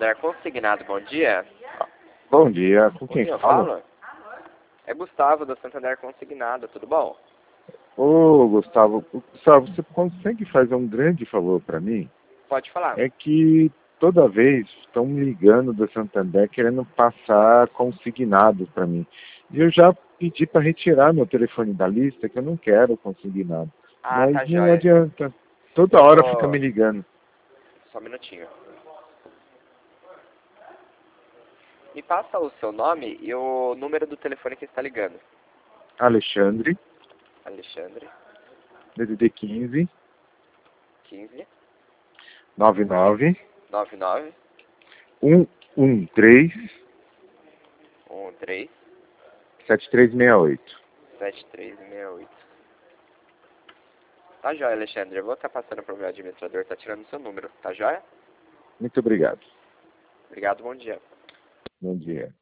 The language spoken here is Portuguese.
Santander Consignado, bom dia. Bom dia, com Com quem eu fala? falo? É Gustavo, do Santander Consignado, tudo bom? Ô, Gustavo, você consegue fazer um grande favor para mim? Pode falar. É que toda vez estão me ligando do Santander querendo passar consignado para mim. E eu já pedi para retirar meu telefone da lista, que eu não quero consignado. Ah, Mas tá não joia. adianta. Toda Eu hora fica me vou... ligando. Só um minutinho. Me passa o seu nome e o número do telefone que está ligando. Alexandre, Alexandre, DDD 15 15 99 99 113 13 7368. 7368. Tá joia, Alexandre. Eu vou estar passando para o meu administrador, tá tirando o seu número. Tá joia? Muito obrigado. Obrigado, bom dia. Bom dia.